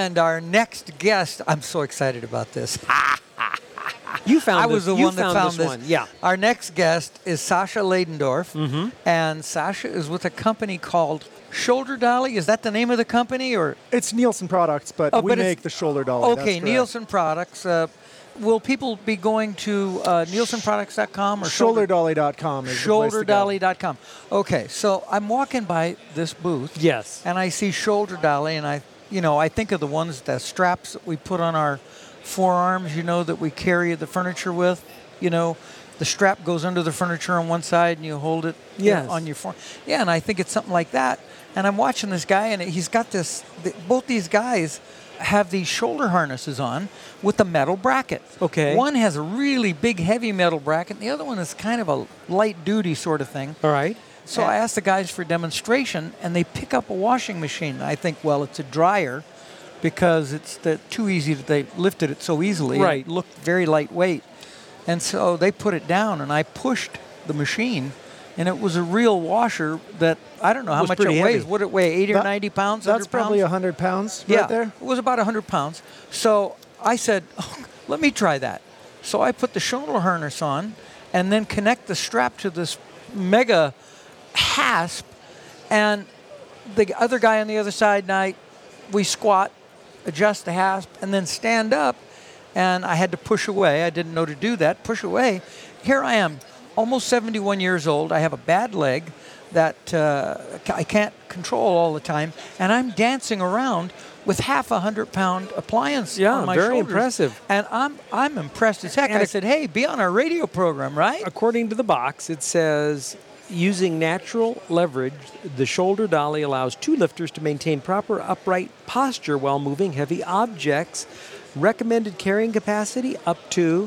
And our next guest, I'm so excited about this. You found I was the you one that found this. one. Yeah. Our next guest is Sasha Leidendorf, and Sasha is with a company called Shoulder Dolly. Is that the name of the company, or? It's Nielsen Products, but we make the shoulder dolly. Okay, that's correct. Nielsen Products. Will people be going to nielsenproducts.com or Shoulderdolly.com is the place to go. Shoulderdolly.com. Okay, so I'm walking by this booth. Yes. And I see Shoulder Dolly, and I think of the ones, the straps that we put on our forearms, that we carry the furniture with. The strap goes under the furniture on one side, and you hold it on your forearm. Yeah, and I think it's something like that. And I'm watching this guy, and he's got this. Both these guys have these shoulder harnesses on with a metal bracket. Okay. One has a really big, heavy metal bracket, and the other one is kind of a light-duty sort of thing. All right. So I asked the guys for a demonstration, and they pick up a washing machine. I think, well, it's a dryer because it's too easy that they lifted it so easily. Right. It looked very lightweight. And so they put it down, and I pushed the machine, and it was a real washer that I don't know how much it weighs. heavy. Would it weigh 80 or 90 pounds? That's 100 probably pounds? 100 pounds Yeah, right there. it was about 100 pounds. So I said, let me try that. So I put the shoulder harness on and then connect the strap to this mega hasp, and the other guy on the other side and I, we squat, adjust the hasp, and then stand up, and I had to push away. I didn't know to do that. Push away. Here I am, almost 71 years old. I have a bad leg that I can't control all the time, and I'm dancing around with half a 100-pound appliance on my very shoulders. impressive. And I'm impressed as heck. And I said, hey, be on our radio program, right? According to the box, it says, using natural leverage, the shoulder dolly allows two lifters to maintain proper upright posture while moving heavy objects. Recommended carrying capacity up to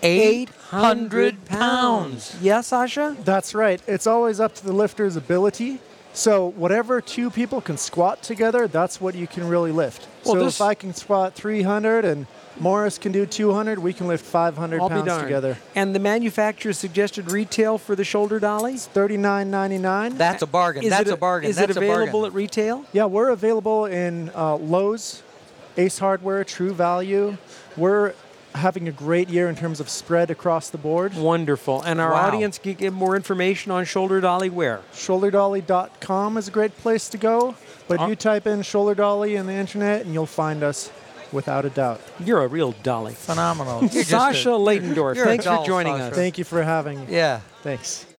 800 pounds. Yes, Sasha? That's right. It's always up to the lifter's ability. So whatever two people can squat together, that's what you can really lift. Well, so if I can squat 300 and Morris can do 200, we can lift 500 I'll be pounds darned. together. And the manufacturer's suggested retail for the shoulder dolly? It's $39.99. That's a bargain. That's a bargain. Is That's it available at retail? Yeah, we're available in Lowe's, Ace Hardware, True Value. We're having a great year in terms of spread across the board. Wonderful. And our Wow. audience can get more information on shoulder dolly where? Shoulderdolly.com is a great place to go. But you type in shoulder dolly in the internet and you'll find us without a doubt. You're a real dolly. Phenomenal. You're just Sasha Leidendorf, you're a thanks for doll, joining Sasha. us. Thank you for having me. Yeah. Thanks.